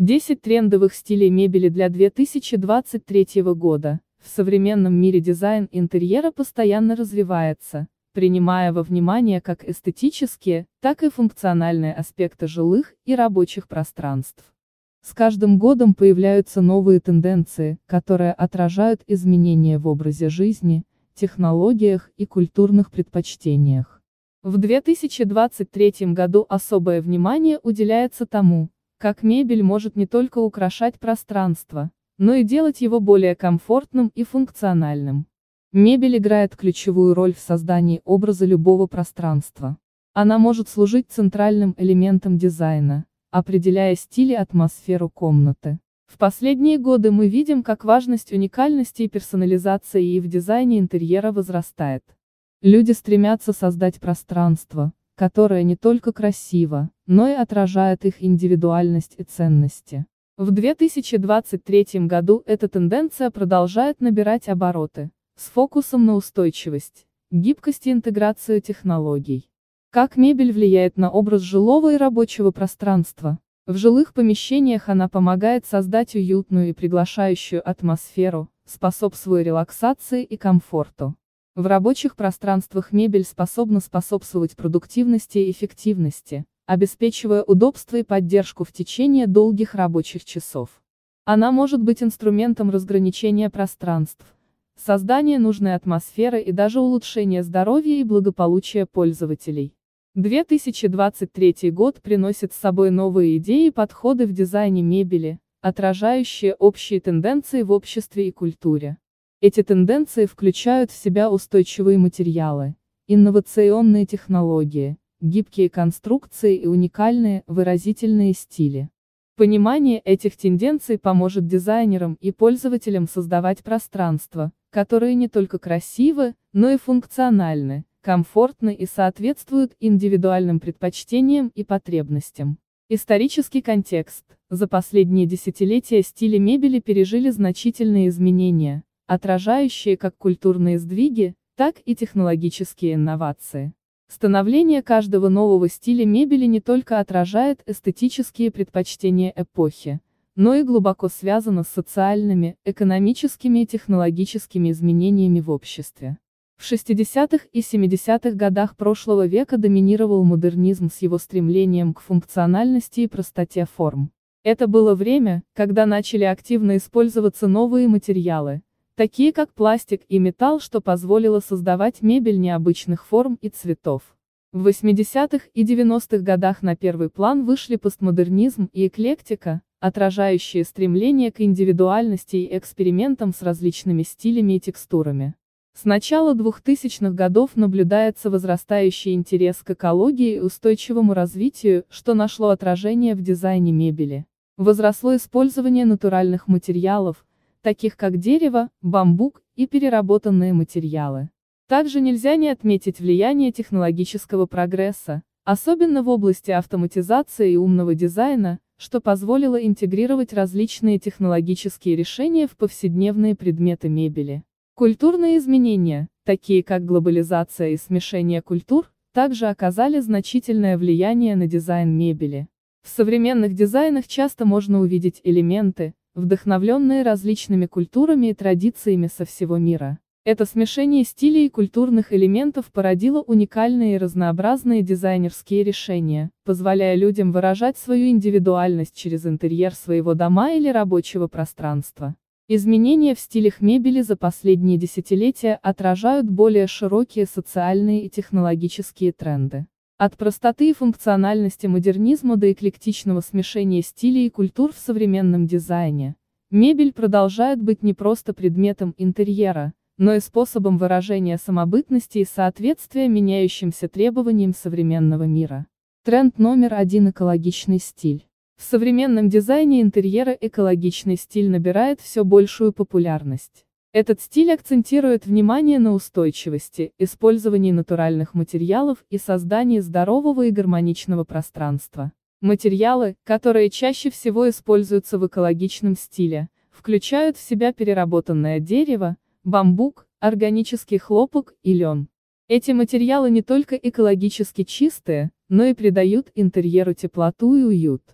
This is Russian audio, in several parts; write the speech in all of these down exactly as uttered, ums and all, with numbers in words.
десять трендовых стилей мебели для две тысячи двадцать третьего года. В современном мире дизайн интерьера постоянно развивается, принимая во внимание как эстетические, так и функциональные аспекты жилых и рабочих пространств. С каждым годом появляются новые тенденции, которые отражают изменения в образе жизни, технологиях и культурных предпочтениях. В две тысячи двадцать третьем году особое внимание уделяется тому, как мебель может не только украшать пространство, но и делать его более комфортным и функциональным. Мебель играет ключевую роль в создании образа любого пространства. Она может служить центральным элементом дизайна, определяя стиль и атмосферу комнаты. В последние годы мы видим, как важность уникальности и персонализации и в дизайне интерьера возрастает. Люди стремятся создать пространство, которое не только красиво, но и отражает их индивидуальность и ценности. В две тысячи двадцать третьем году эта тенденция продолжает набирать обороты, с фокусом на устойчивость, гибкость и интеграцию технологий. Как мебель влияет на образ жилого и рабочего пространства? В жилых помещениях она помогает создать уютную и приглашающую атмосферу, способствуя релаксации и комфорту. В рабочих пространствах мебель способна способствовать продуктивности и эффективности, обеспечивая удобство и поддержку в течение долгих рабочих часов. Она может быть инструментом разграничения пространств, создания нужной атмосферы и даже улучшения здоровья и благополучия пользователей. две тысячи двадцать третий год приносит с собой новые идеи и подходы в дизайне мебели, отражающие общие тенденции в обществе и культуре. Эти тенденции включают в себя устойчивые материалы, инновационные технологии, гибкие конструкции и уникальные, выразительные стили. Понимание этих тенденций поможет дизайнерам и пользователям создавать пространства, которые не только красивы, но и функциональны, комфортны и соответствуют индивидуальным предпочтениям и потребностям. Исторический контекст. За последние десятилетия стили мебели пережили значительные изменения, отражающие как культурные сдвиги, так и технологические инновации. Становление каждого нового стиля мебели не только отражает эстетические предпочтения эпохи, но и глубоко связано с социальными, экономическими и технологическими изменениями в обществе. В шестидесятых и семидесятых годах прошлого века доминировал модернизм с его стремлением к функциональности и простоте форм. Это было время, когда начали активно использоваться новые материалы, такие как пластик и металл, что позволило создавать мебель необычных форм и цветов. В восьмидесятых и девяностых годах на первый план вышли постмодернизм и эклектика, отражающие стремление к индивидуальности и экспериментам с различными стилями и текстурами. С начала двухтысячных годов наблюдается возрастающий интерес к экологии и устойчивому развитию, что нашло отражение в дизайне мебели. Возросло использование натуральных материалов, таких как дерево, бамбук и переработанные материалы. Также нельзя не отметить влияние технологического прогресса, особенно в области автоматизации и умного дизайна, что позволило интегрировать различные технологические решения в повседневные предметы мебели. Культурные изменения, такие как глобализация и смешение культур, также оказали значительное влияние на дизайн мебели. В современных дизайнах часто можно увидеть элементы, вдохновленные различными культурами и традициями со всего мира. Это смешение стилей и культурных элементов породило уникальные и разнообразные дизайнерские решения, позволяя людям выражать свою индивидуальность через интерьер своего дома или рабочего пространства. Изменения в стилях мебели за последние десятилетия отражают более широкие социальные и технологические тренды. От простоты и функциональности модернизма до эклектичного смешения стилей и культур в современном дизайне, мебель продолжает быть не просто предметом интерьера, но и способом выражения самобытности и соответствия меняющимся требованиям современного мира. Тренд номер один – экологичный стиль. В современном дизайне интерьера экологичный стиль набирает все большую популярность. Этот стиль акцентирует внимание на устойчивости, использовании натуральных материалов и создании здорового и гармоничного пространства. Материалы, которые чаще всего используются в экологичном стиле, включают в себя переработанное дерево, бамбук, органический хлопок и лен. Эти материалы не только экологически чистые, но и придают интерьеру теплоту и уют.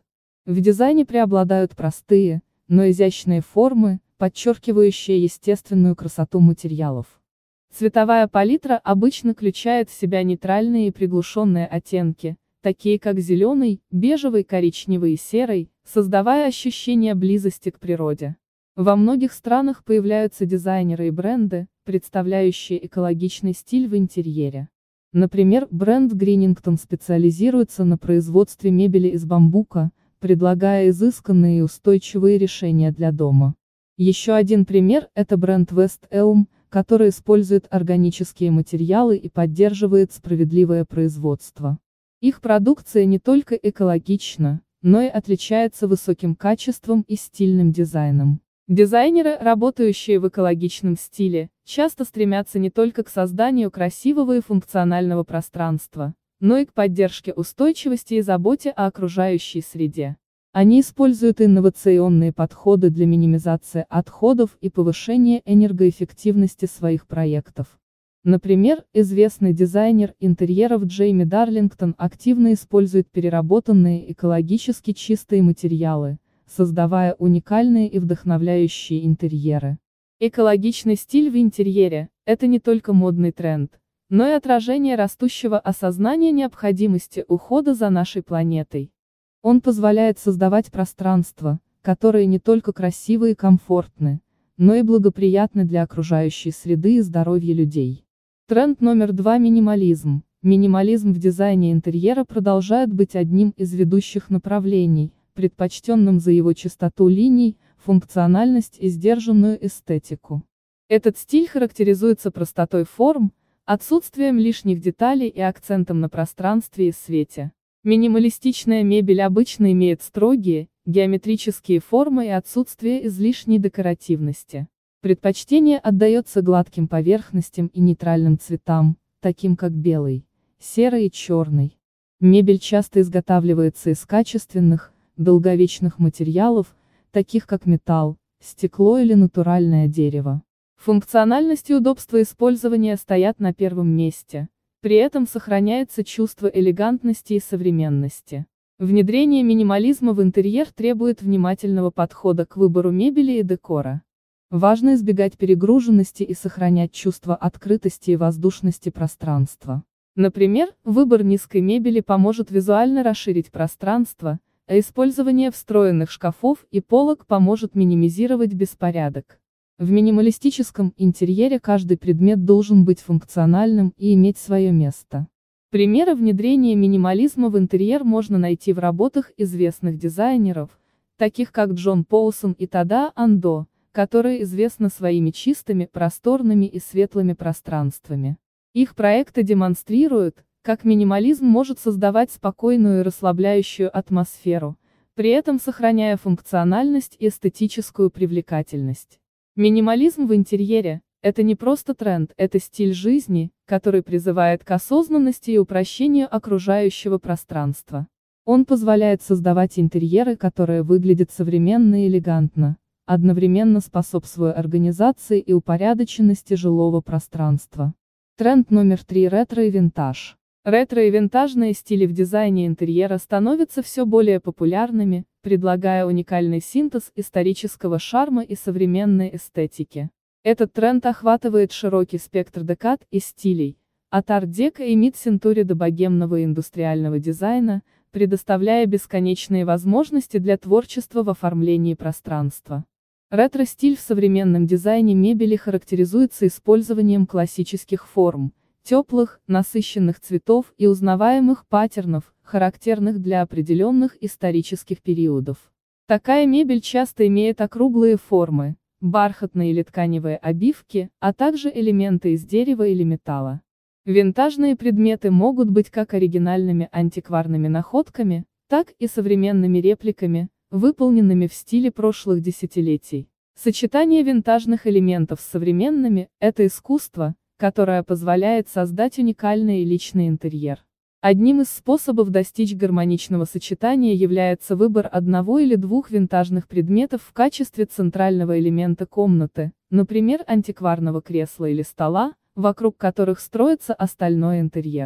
В дизайне преобладают простые, но изящные формы, подчеркивающие естественную красоту материалов. Цветовая палитра обычно включает в себя нейтральные и приглушенные оттенки, такие как зеленый, бежевый, коричневый и серый, создавая ощущение близости к природе. Во многих странах появляются дизайнеры и бренды, представляющие экологичный стиль в интерьере. Например, бренд Greenington специализируется на производстве мебели из бамбука, предлагая изысканные и устойчивые решения для дома. Еще один пример – это бренд West Elm, который использует органические материалы и поддерживает справедливое производство. Их продукция не только экологична, но и отличается высоким качеством и стильным дизайном. Дизайнеры, работающие в экологичном стиле, часто стремятся не только к созданию красивого и функционального пространства, но и к поддержке устойчивости и заботе о окружающей среде. Они используют инновационные подходы для минимизации отходов и повышения энергоэффективности своих проектов. Например, известный дизайнер интерьеров Джейми Дарлингтон активно использует переработанные экологически чистые материалы, создавая уникальные и вдохновляющие интерьеры. Экологичный стиль в интерьере – это не только модный тренд, но и отражение растущего осознания необходимости ухода за нашей планетой. Он позволяет создавать пространства, которые не только красивы и комфортны, но и благоприятны для окружающей среды и здоровья людей. Тренд номер два – минимализм. Минимализм в дизайне интерьера продолжает быть одним из ведущих направлений, предпочтенным за его чистоту линий, функциональность и сдержанную эстетику. Этот стиль характеризуется простотой форм, отсутствием лишних деталей и акцентом на пространстве и свете. Минималистичная мебель обычно имеет строгие, геометрические формы и отсутствие излишней декоративности. Предпочтение отдается гладким поверхностям и нейтральным цветам, таким как белый, серый и черный. Мебель часто изготавливается из качественных, долговечных материалов, таких как металл, стекло или натуральное дерево. Функциональность и удобство использования стоят на первом месте. При этом сохраняется чувство элегантности и современности. Внедрение минимализма в интерьер требует внимательного подхода к выбору мебели и декора. Важно избегать перегруженности и сохранять чувство открытости и воздушности пространства. Например, выбор низкой мебели поможет визуально расширить пространство, а использование встроенных шкафов и полок поможет минимизировать беспорядок. В минималистическом интерьере каждый предмет должен быть функциональным и иметь свое место. Примеры внедрения минимализма в интерьер можно найти в работах известных дизайнеров, таких как Джон Поусон и Тада Андо, которые известны своими чистыми, просторными и светлыми пространствами. Их проекты демонстрируют, как минимализм может создавать спокойную и расслабляющую атмосферу, при этом сохраняя функциональность и эстетическую привлекательность. Минимализм в интерьере – это не просто тренд, это стиль жизни, который призывает к осознанности и упрощению окружающего пространства. Он позволяет создавать интерьеры, которые выглядят современно и элегантно, одновременно способствуя организации и упорядоченности жилого пространства. Тренд номер три – ретро и винтаж. Ретро и винтажные стили в дизайне интерьера становятся все более популярными, предлагая уникальный синтез исторического шарма и современной эстетики. Этот тренд охватывает широкий спектр декад и стилей, от арт-деко и мид-сентури до богемного и индустриального дизайна, предоставляя бесконечные возможности для творчества в оформлении пространства. Ретро-стиль в современном дизайне мебели характеризуется использованием классических форм, теплых, насыщенных цветов и узнаваемых паттернов, характерных для определенных исторических периодов. Такая мебель часто имеет округлые формы, бархатные или тканевые обивки, а также элементы из дерева или металла. Винтажные предметы могут быть как оригинальными антикварными находками, так и современными репликами, выполненными в стиле прошлых десятилетий. Сочетание винтажных элементов с современными – это искусство, которое позволяет создать уникальный и личный интерьер. Одним из способов достичь гармоничного сочетания является выбор одного или двух винтажных предметов в качестве центрального элемента комнаты, например, антикварного кресла или стола, вокруг которых строится остальной интерьер.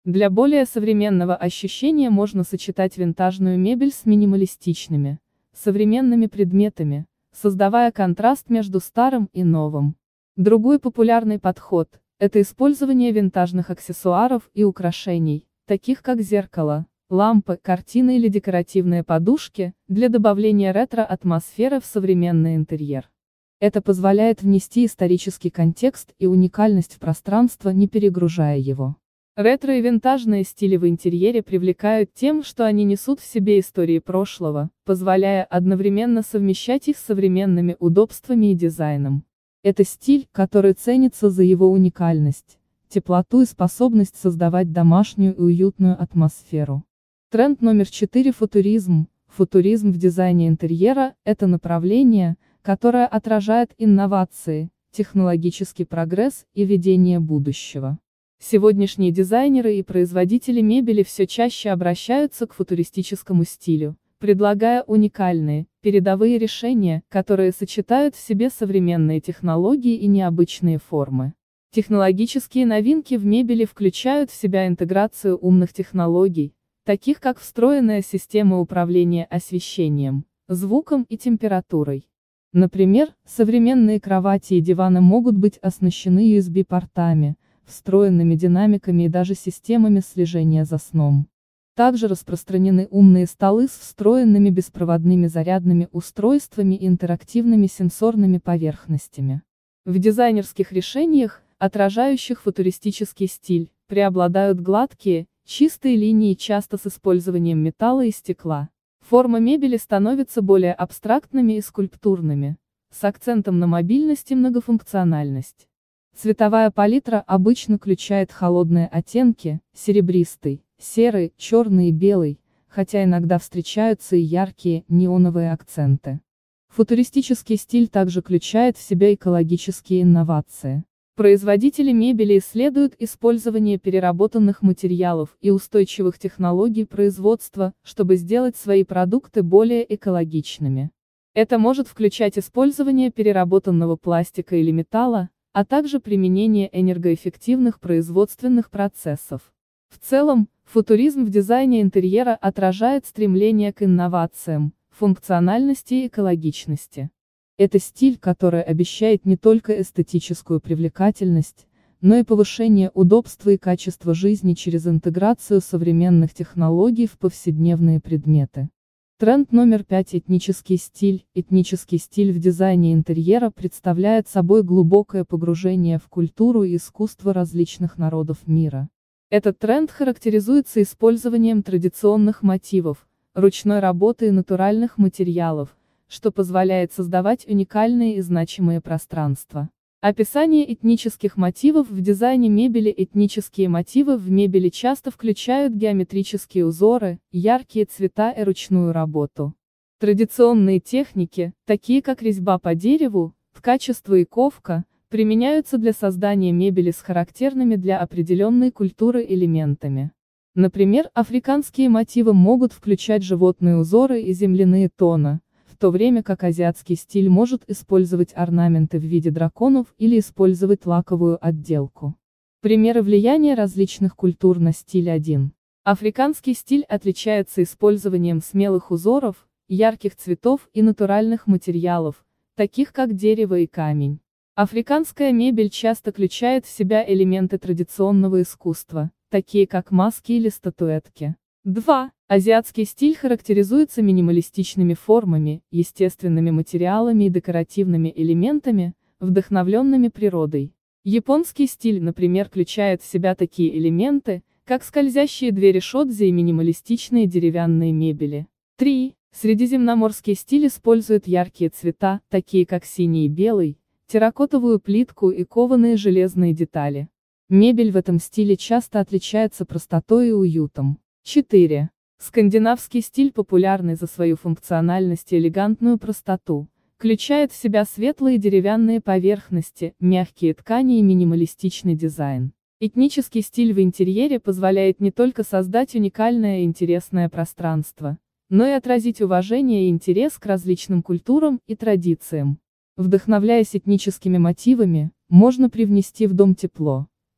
Для более современного ощущения можно сочетать винтажную мебель с минималистичными, современными предметами, создавая контраст между старым и новым. Другой популярный подход – это использование винтажных аксессуаров и украшений, таких как зеркало, лампы, картины или декоративные подушки, для добавления ретро-атмосферы в современный интерьер. Это позволяет внести исторический контекст и уникальность в пространство, не перегружая его. Ретро и винтажные стили в интерьере привлекают тем, что они несут в себе истории прошлого, позволяя одновременно совмещать их с современными удобствами и дизайном. Это стиль, который ценится за его уникальность, теплоту и способность создавать домашнюю и уютную атмосферу. Тренд номер четыре – футуризм. Футуризм в дизайне интерьера – это направление, которое отражает инновации, технологический прогресс и видение будущего. Сегодняшние дизайнеры и производители мебели все чаще обращаются к футуристическому стилю, предлагая уникальные, передовые решения, которые сочетают в себе современные технологии и необычные формы. Технологические новинки в мебели включают в себя интеграцию умных технологий, таких как встроенная система управления освещением, звуком и температурой. Например, современные кровати и диваны могут быть оснащены ю эс би-портами, встроенными динамиками и даже системами слежения за сном. Также распространены умные столы с встроенными беспроводными зарядными устройствами и интерактивными сенсорными поверхностями. В дизайнерских решениях, отражающих футуристический стиль, преобладают гладкие, чистые линии, часто с использованием металла и стекла. Формы мебели становятся более абстрактными и скульптурными, с акцентом на мобильность и многофункциональность. Цветовая палитра обычно включает холодные оттенки, серебристый, серый, черный и белый, хотя иногда встречаются и яркие, неоновые акценты. Футуристический стиль также включает в себя экологические инновации. Производители мебели исследуют использование переработанных материалов и устойчивых технологий производства, чтобы сделать свои продукты более экологичными. Это может включать использование переработанного пластика или металла, а также применение энергоэффективных производственных процессов. В целом, футуризм в дизайне интерьера отражает стремление к инновациям, функциональности и экологичности. Это стиль, который обещает не только эстетическую привлекательность, но и повышение удобства и качества жизни через интеграцию современных технологий в повседневные предметы. Тренд номер пять – этнический стиль. Этнический стиль в дизайне интерьера представляет собой глубокое погружение в культуру и искусство различных народов мира. Этот тренд характеризуется использованием традиционных мотивов, ручной работы и натуральных материалов, что позволяет создавать уникальные и значимые пространства. Описание этнических мотивов в дизайне мебели. Этнические мотивы в мебели часто включают геометрические узоры, яркие цвета и ручную работу. Традиционные техники, такие как резьба по дереву, ткачество и ковка, применяются для создания мебели с характерными для определенной культуры элементами. Например, африканские мотивы могут включать животные узоры и земляные тона, в то время как азиатский стиль может использовать орнаменты в виде драконов или использовать лаковую отделку. Примеры влияния различных культур на стиль. один. Африканский стиль отличается использованием смелых узоров, ярких цветов и натуральных материалов, таких как дерево и камень. Африканская мебель часто включает в себя элементы традиционного искусства, такие как маски или статуэтки. два. Азиатский стиль характеризуется минималистичными формами, естественными материалами и декоративными элементами, вдохновленными природой. Японский стиль, например, включает в себя такие элементы, как скользящие двери шодзи и минималистичные деревянные мебели. три. Средиземноморский стиль использует яркие цвета, такие как синий и белый, терракотовую плитку и кованые железные детали. Мебель в этом стиле часто отличается простотой и уютом. четыре. Скандинавский стиль, популярный за свою функциональность и элегантную простоту, включает в себя светлые деревянные поверхности, мягкие ткани и минималистичный дизайн. Этнический стиль в интерьере позволяет не только создать уникальное и интересное пространство, но и отразить уважение и интерес к различным культурам и традициям. Вдохновляясь этническими мотивами, можно привнести в дом тепло,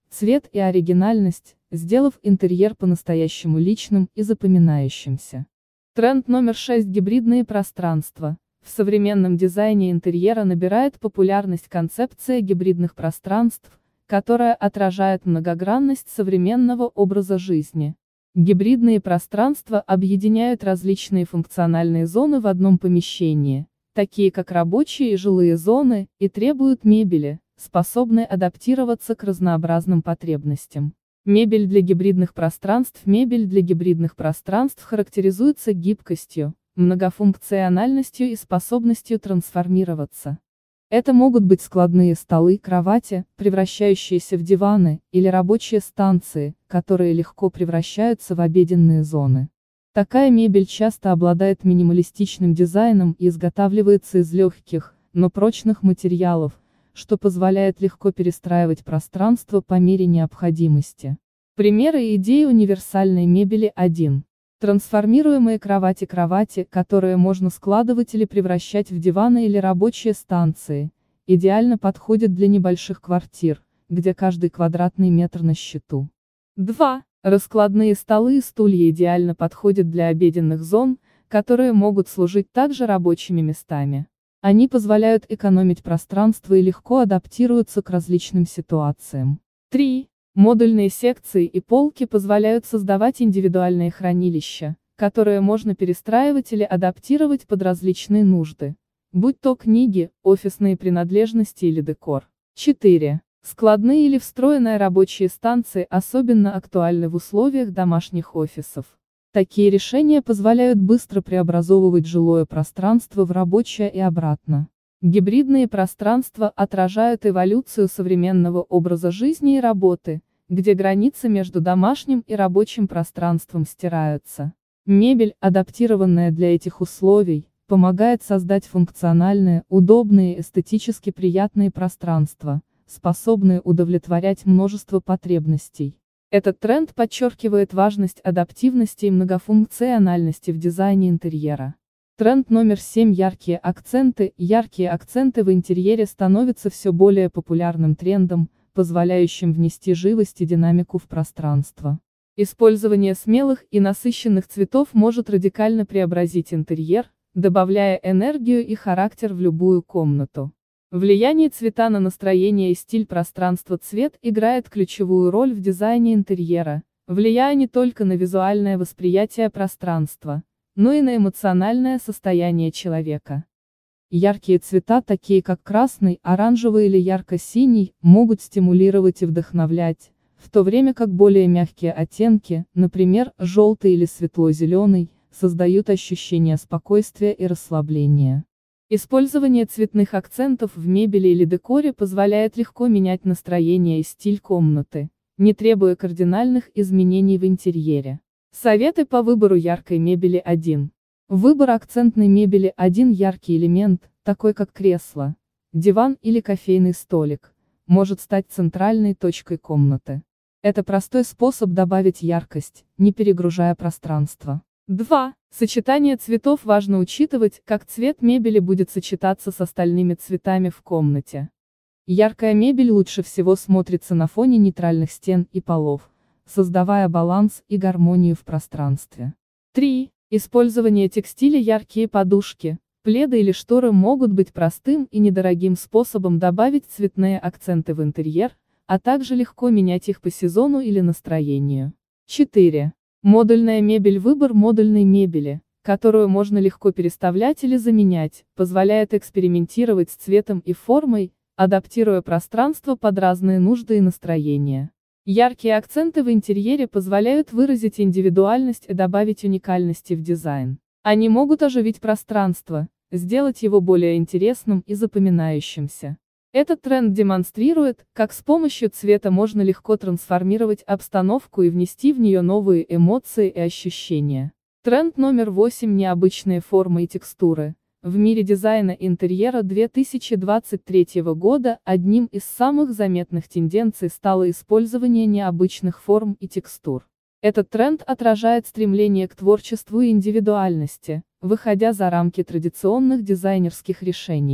цвет и оригинальность, сделав интерьер по-настоящему личным и запоминающимся. Тренд номер шесть. Гибридные пространства. В современном дизайне интерьера набирает популярность концепция гибридных пространств, которая отражает многогранность современного образа жизни. Гибридные пространства объединяют различные функциональные зоны в одном помещении, такие как рабочие и жилые зоны, и требуют мебели, способной адаптироваться к разнообразным потребностям. Мебель для гибридных пространств. Мебель для гибридных пространств характеризуется гибкостью, многофункциональностью и способностью трансформироваться. Это могут быть складные столы, кровати, превращающиеся в диваны, или рабочие станции, которые легко превращаются в обеденные зоны. Такая мебель часто обладает минималистичным дизайном и изготавливается из легких, но прочных материалов, что позволяет легко перестраивать пространство по мере необходимости. Примеры и идеи универсальной мебели. один. Трансформируемые кровати. Кровати, которые можно складывать или превращать в диваны или рабочие станции, идеально подходят для небольших квартир, где каждый квадратный метр на счету. два. Раскладные столы и стулья идеально подходят для обеденных зон, которые могут служить также рабочими местами. Они позволяют экономить пространство и легко адаптируются к различным ситуациям. три. Модульные секции и полки позволяют создавать индивидуальные хранилища, которые можно перестраивать или адаптировать под различные нужды, будь то книги, офисные принадлежности или декор. четыре. Складные или встроенные рабочие станции особенно актуальны в условиях домашних офисов. Такие решения позволяют быстро преобразовывать жилое пространство в рабочее и обратно. Гибридные пространства отражают эволюцию современного образа жизни и работы, где границы между домашним и рабочим пространством стираются. Мебель, адаптированная для этих условий, помогает создать функциональные, удобные и эстетически приятные пространства, способные удовлетворять множество потребностей. Этот тренд подчеркивает важность адаптивности и многофункциональности в дизайне интерьера. Тренд номер семь. Яркие акценты. Яркие акценты в интерьере становятся все более популярным трендом, позволяющим внести живость и динамику в пространство. Использование смелых и насыщенных цветов может радикально преобразить интерьер, добавляя энергию и характер в любую комнату. Влияние цвета на настроение и стиль пространства. Цвет играет ключевую роль в дизайне интерьера, влияя не только на визуальное восприятие пространства, но и на эмоциональное состояние человека. Яркие цвета, такие как красный, оранжевый или ярко-синий, могут стимулировать и вдохновлять, в то время как более мягкие оттенки, например, желтый или светло-зеленый, создают ощущение спокойствия и расслабления. Использование цветных акцентов в мебели или декоре позволяет легко менять настроение и стиль комнаты, не требуя кардинальных изменений в интерьере. Советы по выбору яркой мебели. один. Выбор акцентной мебели. Один яркий элемент, такой как кресло, диван или кофейный столик, может стать центральной точкой комнаты. Это простой способ добавить яркость, не перегружая пространство. два. Сочетание цветов. Важно учитывать, как цвет мебели будет сочетаться с остальными цветами в комнате. Яркая мебель лучше всего смотрится на фоне нейтральных стен и полов, создавая баланс и гармонию в пространстве. три. Использование текстиля. Яркие подушки, пледы или шторы могут быть простым и недорогим способом добавить цветные акценты в интерьер, а также легко менять их по сезону или настроению. четыре. Модульная мебель. Выбор модульной мебели, которую можно легко переставлять или заменять, позволяет экспериментировать с цветом и формой, адаптируя пространство под разные нужды и настроения. Яркие акценты в интерьере позволяют выразить индивидуальность и добавить уникальности в дизайн. Они могут оживить пространство, сделать его более интересным и запоминающимся. Этот тренд демонстрирует, как с помощью цвета можно легко трансформировать обстановку и внести в нее новые эмоции и ощущения. Тренд номер восемь. Необычные формы и текстуры. В мире дизайна интерьера две тысячи двадцать третьего года одним из самых заметных тенденций стало использование необычных форм и текстур. Этот тренд отражает стремление к творчеству и индивидуальности, выходя за рамки традиционных дизайнерских решений.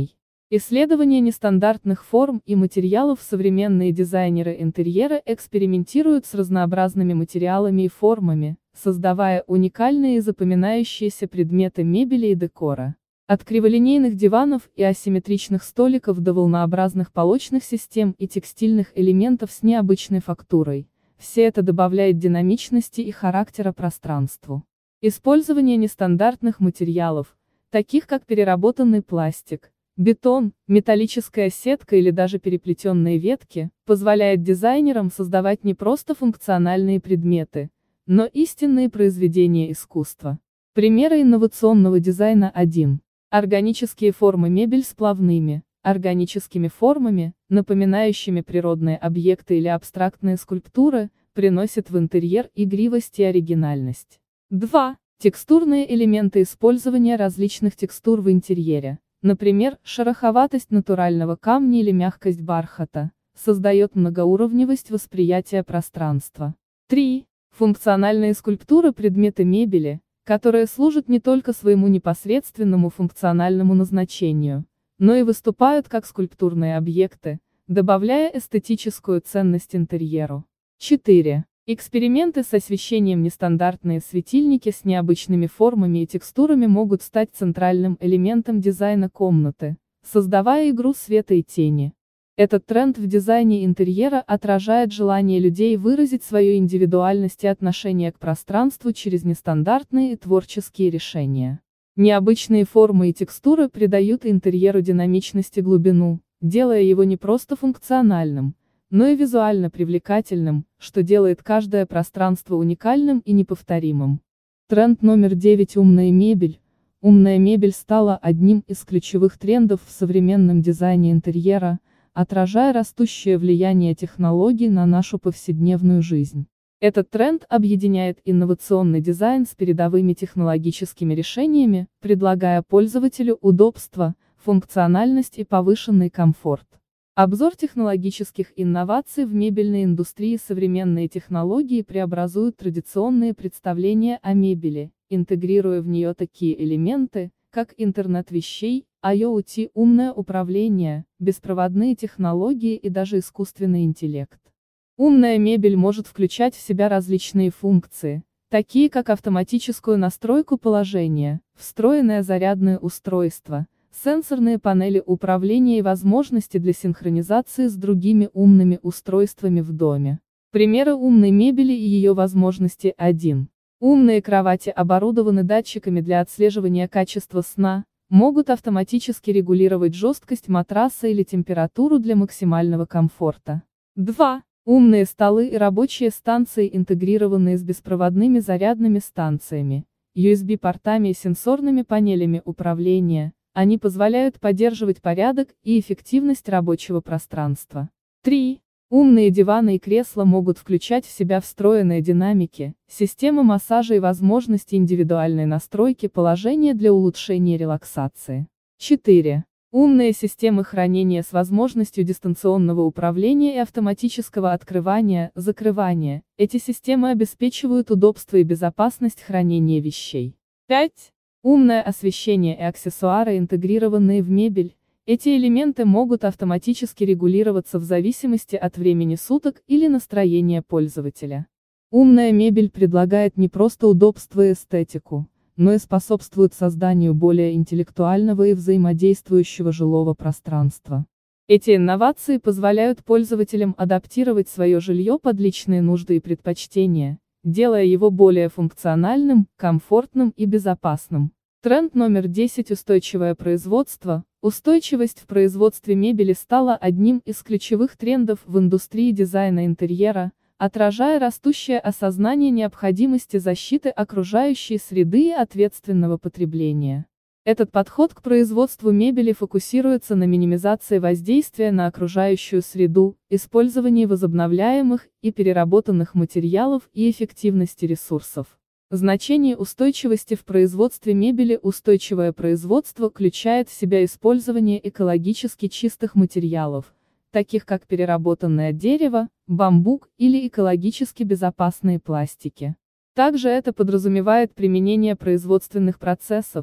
Исследование нестандартных форм и материалов. Современные дизайнеры интерьера экспериментируют с разнообразными материалами и формами, создавая уникальные и запоминающиеся предметы мебели и декора. От криволинейных диванов и асимметричных столиков до волнообразных полочных систем и текстильных элементов с необычной фактурой. Все это добавляет динамичности и характера пространству. Использование нестандартных материалов, таких как переработанный пластик, бетон, металлическая сетка или даже переплетенные ветки, позволяет дизайнерам создавать не просто функциональные предметы, но истинные произведения искусства. Примеры инновационного дизайна. один. Органические формы. Мебель с плавными, органическими формами, напоминающими природные объекты или абстрактные скульптуры, приносит в интерьер игривость и оригинальность. два. Текстурные элементы. Использование различных текстур в интерьере, например, шероховатость натурального камня или мягкость бархата, создает многоуровневость восприятия пространства. три. Функциональные скульптуры. Предметы мебели, которые служат не только своему непосредственному функциональному назначению, но и выступают как скульптурные объекты, добавляя эстетическую ценность интерьеру. четыре. Эксперименты с освещением. Нестандартные светильники с необычными формами и текстурами могут стать центральным элементом дизайна комнаты, создавая игру света и тени. Этот тренд в дизайне интерьера отражает желание людей выразить свою индивидуальность и отношение к пространству через нестандартные и творческие решения. Необычные формы и текстуры придают интерьеру динамичность и глубину, делая его не просто функциональным, но и визуально привлекательным, что делает каждое пространство уникальным и неповторимым. Тренд номер девять. Умная мебель. Умная мебель стала одним из ключевых трендов в современном дизайне интерьера, отражая растущее влияние технологий на нашу повседневную жизнь. Этот тренд объединяет инновационный дизайн с передовыми технологическими решениями, предлагая пользователю удобство, функциональность и повышенный комфорт. Обзор технологических инноваций в мебельной индустрии. Современные технологии преобразуют традиционные представления о мебели, интегрируя в нее такие элементы, как интернет вещей, ай о ти, умное управление, беспроводные технологии и даже искусственный интеллект. Умная мебель может включать в себя различные функции, такие как автоматическую настройку положения, встроенное зарядное устройство, сенсорные панели управления и возможности для синхронизации с другими умными устройствами в доме. Примеры умной мебели и ее возможности. один. Умные кровати оборудованы датчиками для отслеживания качества сна, могут автоматически регулировать жесткость матраса или температуру для максимального комфорта. два. Умные столы и рабочие станции, интегрированные с беспроводными зарядными станциями, ю эс би-портами и сенсорными панелями управления, они позволяют поддерживать порядок и эффективность рабочего пространства. три. Умные диваны и кресла могут включать в себя встроенные динамики, системы массажа и возможности индивидуальной настройки положения для улучшения релаксации. четыре. Умные системы хранения с возможностью дистанционного управления и автоматического открывания, закрывания. Эти системы обеспечивают удобство и безопасность хранения вещей. пять. Умное освещение и аксессуары, интегрированные в мебель. Эти элементы могут автоматически регулироваться в зависимости от времени суток или настроения пользователя. Умная мебель предлагает не просто удобство и эстетику, но и способствует созданию более интеллектуального и взаимодействующего жилого пространства. Эти инновации позволяют пользователям адаптировать свое жилье под личные нужды и предпочтения, делая его более функциональным, комфортным и безопасным. Тренд номер десять. Устойчивое производство. Устойчивость в производстве мебели стала одним из ключевых трендов в индустрии дизайна интерьера, отражая растущее осознание необходимости защиты окружающей среды и ответственного потребления. Этот подход к производству мебели фокусируется на минимизации воздействия на окружающую среду, использовании возобновляемых и переработанных материалов и эффективности ресурсов. Значение устойчивости в производстве мебели. Устойчивое производство включает в себя использование экологически чистых материалов, таких как переработанное дерево, бамбук или экологически безопасные пластики. Также это подразумевает применение производственных процессов,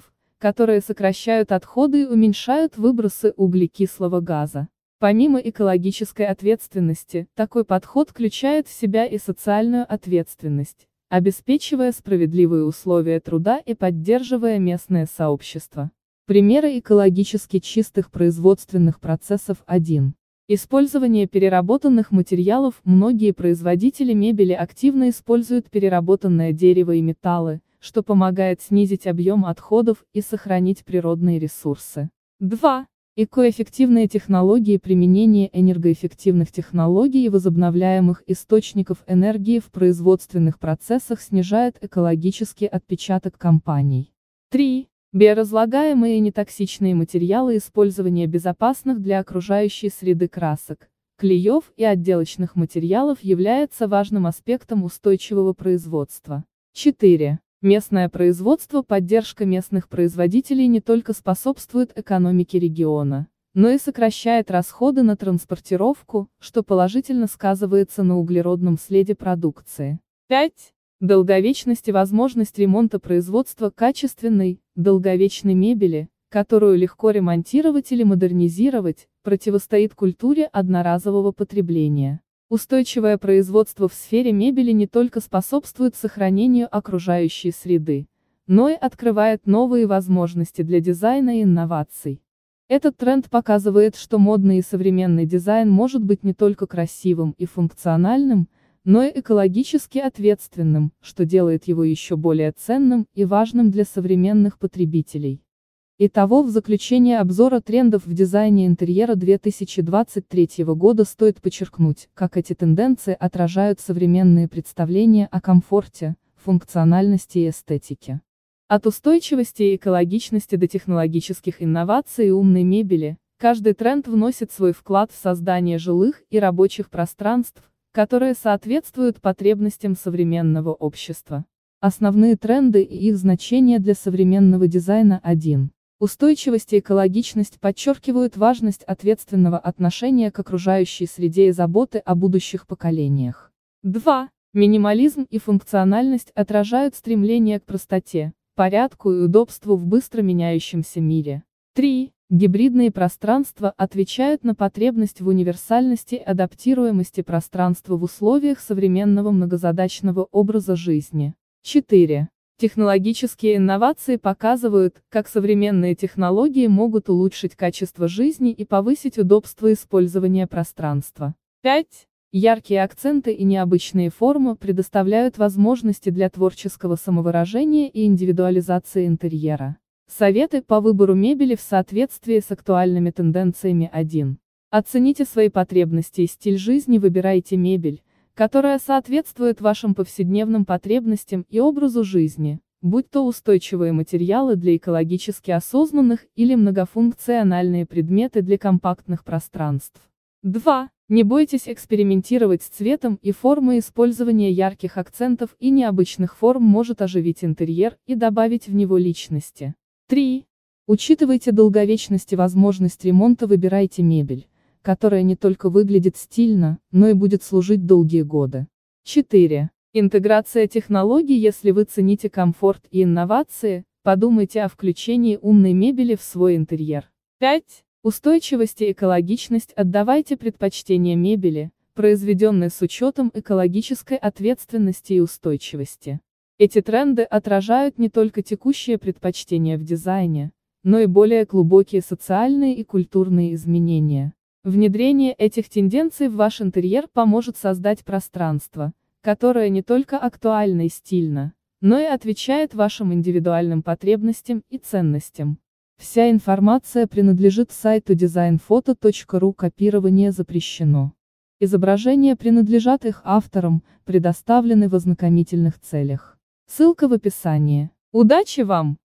которые сокращают отходы и уменьшают выбросы углекислого газа. Помимо экологической ответственности, такой подход включает в себя и социальную ответственность, обеспечивая справедливые условия труда и поддерживая местное сообщество. Примеры экологически чистых производственных процессов. один. Использование переработанных материалов. Многие производители мебели активно используют переработанное дерево и металлы, что помогает снизить объем отходов и сохранить природные ресурсы. два. Экоэффективные технологии. Применение энергоэффективных технологий и возобновляемых источников энергии в производственных процессах снижает экологический отпечаток компаний. три. Биоразлагаемые и нетоксичные материалы. Использование безопасных для окружающей среды красок, клеев и отделочных материалов является важным аспектом устойчивого производства. четыре. Местное производство. Поддержка местных производителей не только способствует экономике региона, но и сокращает расходы на транспортировку, что положительно сказывается на углеродном следе продукции. пять. Долговечность и возможность ремонта. Производства качественной, долговечной мебели, которую легко ремонтировать или модернизировать, противостоит культуре одноразового потребления. Устойчивое производство в сфере мебели не только способствует сохранению окружающей среды, но и открывает новые возможности для дизайна и инноваций. Этот тренд показывает, что модный и современный дизайн может быть не только красивым и функциональным, но и экологически ответственным, что делает его еще более ценным и важным для современных потребителей. Итого, в заключение обзора трендов в дизайне интерьера две тысячи двадцать третьего года стоит подчеркнуть, как эти тенденции отражают современные представления о комфорте, функциональности и эстетике. От устойчивости и экологичности до технологических инноваций и умной мебели, каждый тренд вносит свой вклад в создание жилых и рабочих пространств, которые соответствуют потребностям современного общества. Основные тренды и их значение для современного дизайна. один. Устойчивость и экологичность подчеркивают важность ответственного отношения к окружающей среде и заботы о будущих поколениях. два. Минимализм и функциональность отражают стремление к простоте, порядку и удобству в быстро меняющемся мире. три. Гибридные пространства отвечают на потребность в универсальности и адаптируемости пространства в условиях современного многозадачного образа жизни. четыре. Технологические инновации показывают, как современные технологии могут улучшить качество жизни и повысить удобство использования пространства. пять. Яркие акценты и необычные формы предоставляют возможности для творческого самовыражения и индивидуализации интерьера. Советы по выбору мебели в соответствии с актуальными тенденциями. один. Оцените свои потребности и стиль жизни. Выбирайте мебель, которая соответствует вашим повседневным потребностям и образу жизни, будь то устойчивые материалы для экологически осознанных или многофункциональные предметы для компактных пространств. два. Не бойтесь экспериментировать с цветом и формой. Использование ярких акцентов и необычных форм может оживить интерьер и добавить в него личности. три. Учитывайте долговечность и возможность ремонта. Выбирайте мебель, которая не только выглядит стильно, но и будет служить долгие годы. четыре. Интеграция технологий. Если вы цените комфорт и инновации, подумайте о включении умной мебели в свой интерьер. пять. Устойчивость и экологичность. Отдавайте предпочтение мебели, произведенной с учетом экологической ответственности и устойчивости. Эти тренды отражают не только текущие предпочтения в дизайне, но и более глубокие социальные и культурные изменения. Внедрение этих тенденций в ваш интерьер поможет создать пространство, которое не только актуально и стильно, но и отвечает вашим индивидуальным потребностям и ценностям. Вся информация принадлежит сайту дизайнфото точка ру. Копирование запрещено. Изображения принадлежат их авторам, предоставлены в ознакомительных целях. Ссылка в описании. Удачи вам!